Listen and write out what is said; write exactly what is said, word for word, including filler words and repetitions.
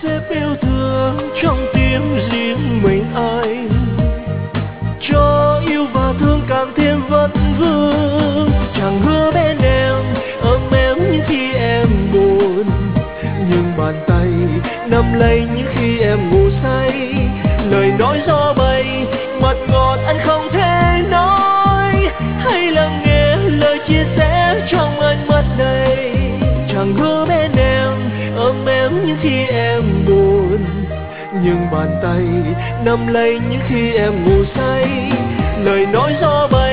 xếp yêu thương trong tim riêng mình anh, cho yêu và thương càng thêm vẫn vương. Chẳng hứa bên em ấm em những khi em buồn, nhưng bàn tay nắm lấy những khi em ngủ say. Lời nói gió bay mật ngọt anh không thể nói, hay lắng nghe lời chia sẻ trong ánh mắt này. Chẳng hứa bên em ấm em những khi em buồn, nhưng bàn tay nắm lấy những khi em ngủ say. Lời nói gió bay